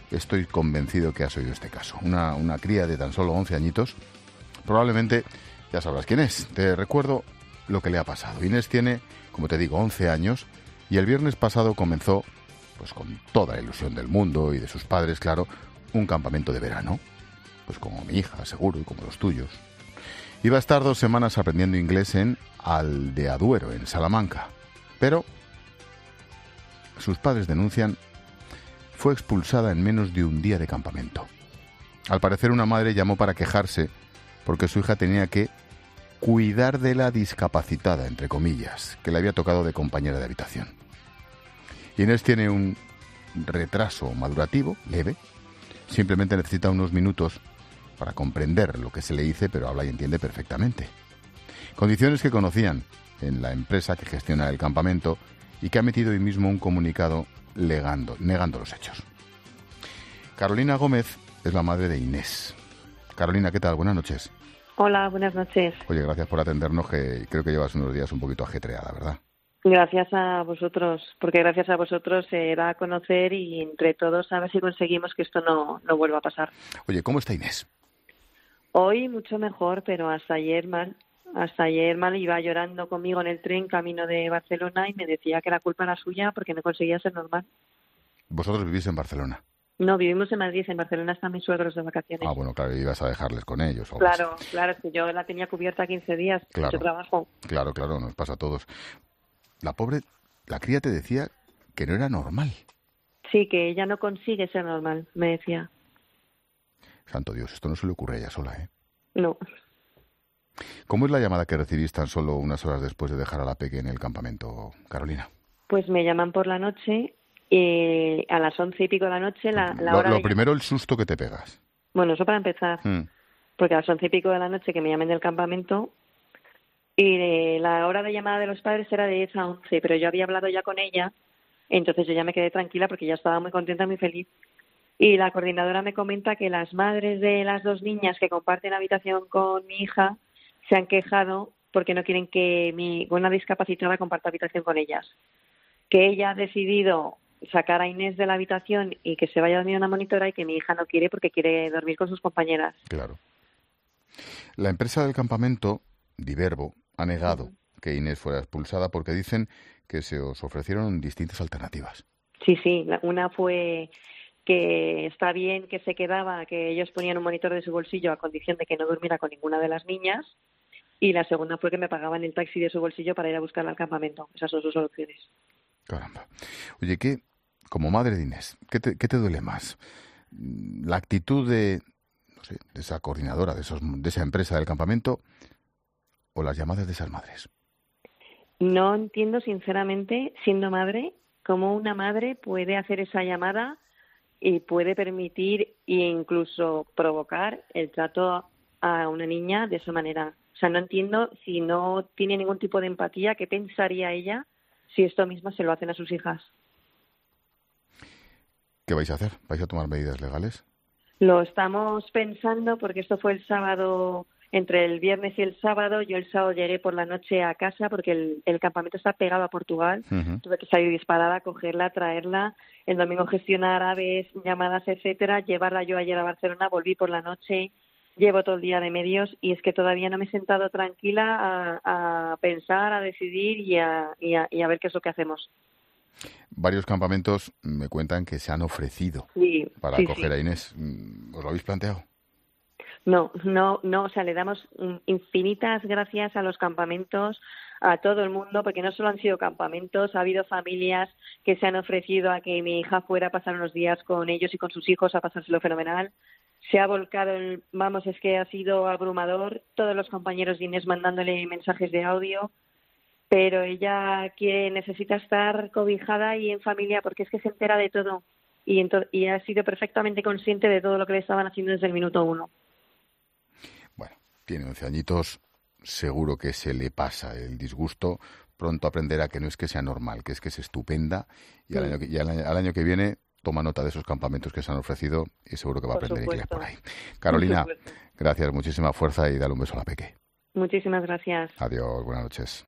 estoy convencido que has oído este caso. Una cría de tan solo 11 añitos, probablemente ya sabrás quién es. Te recuerdo lo que le ha pasado. Inés tiene, como te digo, 11 años y el viernes pasado comenzó, pues con toda la ilusión del mundo y de sus padres, claro, un campamento de verano. Pues como mi hija, seguro, y como los tuyos. Iba a estar 2 semanas aprendiendo inglés en Aldeaduero, en Salamanca. Pero sus padres denuncian, fue expulsada en menos de un día de campamento. Al parecer una madre llamó para quejarse porque su hija tenía que cuidar de la discapacitada, entre comillas, que le había tocado de compañera de habitación. Inés tiene un retraso madurativo leve, simplemente necesita unos minutos para comprender lo que se le dice, pero habla y entiende perfectamente. Condiciones que conocían en la empresa que gestiona el campamento y que ha metido hoy mismo un comunicado negando los hechos. Carolina Gómez es la madre de Inés. Carolina, ¿qué tal? Buenas noches. Hola, buenas noches. Oye, gracias por atendernos, que creo que llevas unos días un poquito ajetreada, ¿verdad? Gracias a vosotros, porque gracias a vosotros se da a conocer y entre todos a ver si conseguimos que esto no vuelva a pasar. Oye, ¿cómo está Inés? Hoy mucho mejor, pero hasta ayer mal. Hasta ayer mal, iba llorando conmigo en el tren camino de Barcelona y me decía que la culpa era suya porque no conseguía ser normal. ¿Vosotros vivís en Barcelona? No, vivimos en Madrid. En Barcelona están mis suegros de vacaciones. Ah, bueno, claro, ibas a dejarles con ellos. Claro, es que yo la tenía cubierta 15 días, claro, mucho trabajo. Claro, nos pasa a todos. La cría te decía que no era normal. Sí, que ella no consigue ser normal, me decía. Santo Dios, esto no se le ocurre a ella sola, ¿eh? No. ¿Cómo es la llamada que recibís tan solo unas horas después de dejar a la peque en el campamento, Carolina? Pues me llaman por la noche, a las 11 y pico de la noche, la hora Lo primero, el susto que te pegas. Bueno, eso para empezar. Porque a las 11 y pico de la noche que me llamen del campamento, y la hora de llamada de los padres era de 10 a 11, pero yo había hablado ya con ella, entonces yo ya me quedé tranquila porque ya estaba muy contenta, muy feliz. Y la coordinadora me comenta que las madres de las 2 niñas que comparten habitación con mi hija se han quejado porque no quieren que una discapacitada comparta habitación con ellas. Que ella ha decidido sacar a Inés de la habitación y que se vaya a dormir una monitora y que mi hija no quiere porque quiere dormir con sus compañeras. Claro. La empresa del campamento, Diverbo, ha negado que Inés fuera expulsada porque dicen que se os ofrecieron distintas alternativas. Sí, una fue que está bien que se quedaba, que ellos ponían un monitor de su bolsillo a condición de que no durmiera con ninguna de las niñas, y la segunda fue que me pagaban el taxi de su bolsillo para ir a buscarla al campamento. Esas son sus soluciones. Caramba. Oye, como madre de Inés, ¿qué te duele más? ¿La actitud de esa coordinadora, de esa empresa del campamento, o las llamadas de esas madres? No entiendo, sinceramente, siendo madre, cómo una madre puede hacer esa llamada y puede permitir e incluso provocar el trato a una niña de esa manera. O sea, no entiendo, si no tiene ningún tipo de empatía, ¿qué pensaría ella si esto mismo se lo hacen a sus hijas? ¿Qué vais a hacer? ¿Vais a tomar medidas legales? Lo estamos pensando porque esto fue el sábado, entre el viernes y el sábado. Yo el sábado llegué por la noche a casa porque el campamento está pegado a Portugal. Tuve que salir disparada, cogerla, traerla. El domingo gestionar aves, llamadas, etcétera. Llevarla yo ayer a Barcelona, volví por la noche. Llevo todo el día de medios y es que todavía no me he sentado tranquila a pensar, a decidir y a ver qué es lo que hacemos. Varios campamentos me cuentan que se han ofrecido para acoger a Inés. ¿Os lo habéis planteado? No, o sea, le damos infinitas gracias a los campamentos, a todo el mundo, porque no solo han sido campamentos, ha habido familias que se han ofrecido a que mi hija fuera a pasar unos días con ellos y con sus hijos, a pasárselo fenomenal. Se ha volcado, es que ha sido abrumador, todos los compañeros de Inés mandándole mensajes de audio, pero ella necesita estar cobijada y en familia porque es que se entera de todo y ha sido perfectamente consciente de todo lo que le estaban haciendo desde el minuto 1. Bueno, tiene 11 añitos, seguro que se le pasa el disgusto, pronto aprenderá que no es que sea normal, que es estupenda y al año que viene toma nota de esos campamentos que se han ofrecido y seguro que va a aprender inglés por ahí. Carolina, gracias, muchísima fuerza y dale un beso a la peque. Muchísimas gracias. Adiós, buenas noches.